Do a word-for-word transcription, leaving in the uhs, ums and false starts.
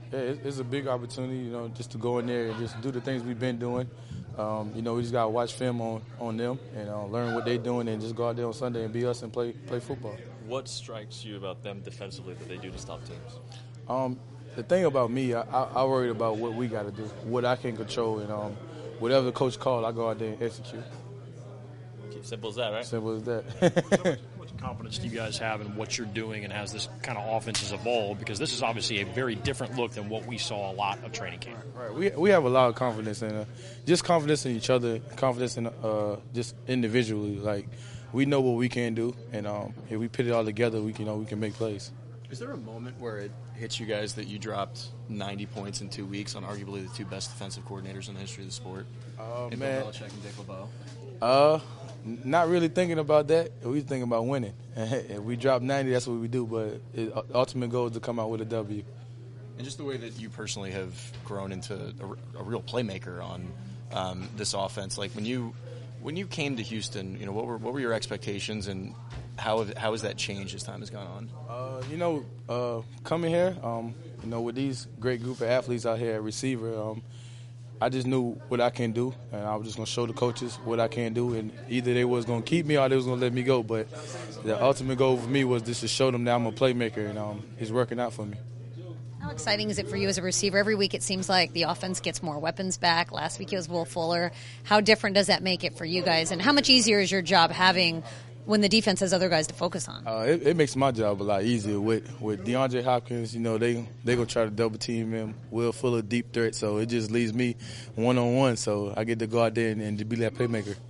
Yeah, it- it's a big opportunity, you know, just to go in there and just do the things we've been doing. Um, you know, we just got to watch film on, on them and uh, learn what they're doing and just go out there on Sunday and be us and play play football. What strikes you about them defensively that they do to stop teams? Um, the thing about me, I, I, I worried about what we got to do, what I can control, and um, whatever the coach called, I go out there and execute. Simple as that, right? Simple as that. How much confidence do you guys have in what you're doing and as this kind of offense has evolved? Because this is obviously a very different look than what we saw a lot of training camp. Right. We we have a lot of confidence in uh, just confidence in each other, confidence in uh, just individually. Like we know what we can do, and um, if we put it all together, we can you know we can make plays. Is there a moment where it hits you guys that you dropped ninety points in two weeks on arguably the two best defensive coordinators in the history of the sport? Oh in man, Bill Belichick and Dick LeBeau. Uh, not really thinking about that. We thinking about winning. If we drop ninety, that's what we do. But it, ultimate goal is to come out with a W. And just the way that you personally have grown into a, a real playmaker on um, this offense, like when you when you came to Houston, you know, what were what were your expectations and how have, how has that changed as time has gone on? Uh, you know, uh, coming here, um, you know, with these great group of athletes out here at receiver, um, I just knew what I can do, and I was just going to show the coaches what I can do, and either they was going to keep me or they was going to let me go. But the ultimate goal for me was just to show them that I'm a playmaker, and um, it's working out for me. How exciting is it for you as a receiver? Every week it seems like the offense gets more weapons back. Last week it was Will Fuller. How different does that make it for you guys, and how much easier is your job having when the defense has other guys to focus on? Uh, it, it makes my job a lot easier. With with DeAndre Hopkins, you know, they they gonna try to double team him. Will Fuller deep threat, so it just leaves me one on one. So I get to go out there and, and to be that playmaker.